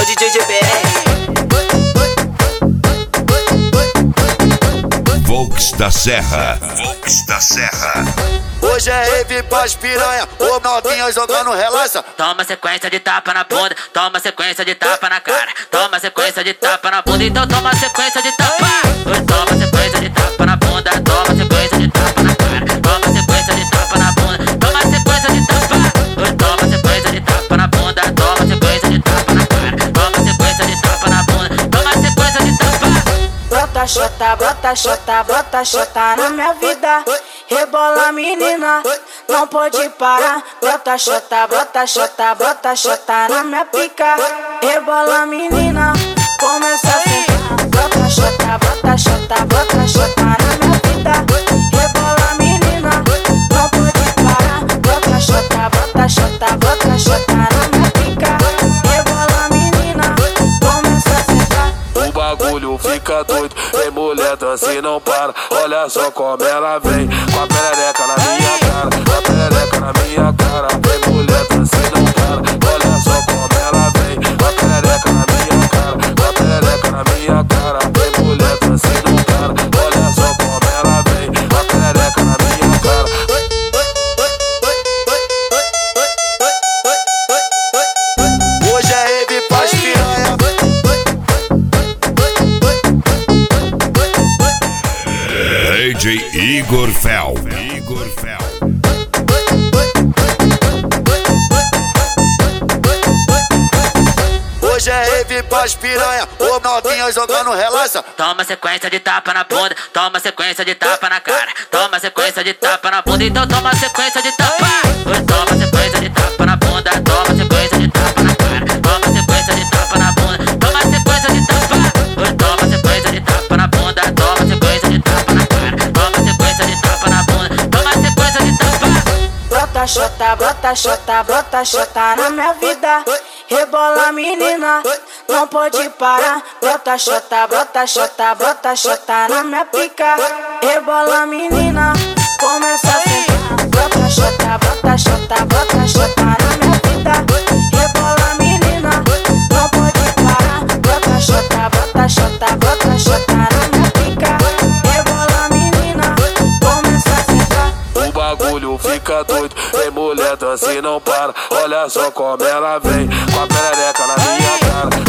o DJ GBR. Volks da Serra. Volks da Serra. Hoje é rave pras piranha, ô novinha jogando relaxa. Toma sequência de tapa na bunda, toma sequência de tapa na cara. Toma sequência de tapa na bunda, então toma sequência de tapa. Toma sequência de tapa na bunda, toma sequência de tapa na cara. Toma sequência de tapa na bunda, toma sequência de tapa. Toma sequência de tapa na bunda, toma sequência de tapa na cara. Toma sequência de tapa na bunda, toma sequência de tapa. Brota xota, brota xota, brota xota na minha vida. Rebola menina, não pode parar. Brota xota, brota xota, brota xota na minha pica. Rebola menina, começa a sentar. Brota xota, brota xota, brota xota na minha vida. Rebola menina, não pode parar. Brota xota, brota xota, brota xota na minha pica. Rebola menina, começa a sentar. O bagulho fica doido, vem mulher dança e não para. Olha só como ela vem, com a perereca na minha cara, com a perereca na minha cara. Vem mulher dança e não para. Olha só como ela vem, com a perereca na minha cara, com a perereca na minha cara. Vem mulher dança e não para. Olha só como ela vem, com a perereca na minha cara. Hoje é rave pras piranha. DJ Igor Fel. Igor Fel. Hoje é rave pras piranha, ô novinha jogando relaxa. Toma sequência de tapa na bunda, toma sequência de tapa na cara. Toma sequência de tapa na bunda, então toma sequência de tapa. Toma sequência de tapa na bunda, toma sequência de tapa na cara. Toma sequência de tapa na bunda, toma sequência de tapa. Toma sequência de tapa na bunda, toma sequência de tapa na cara. Toma sequência de tapa na bunda, toma sequência de tapa. Brota xota, brota xota, brota xota na minha vida. Rebola menina, não pode parar. Brota xota, brota xota, brota xota na minha pica. Rebola menina, começa a sentar. Brota xota, brota xota, brota xota na minha vida. Rebola menina, não pode parar. Brota xota, brota xota, brota xota na minha pica. Rebola menina, começa a sentar. O bagulho fica doido, vem mulher dança e não para. Olha só como ela vem, com a perereca na minha cara,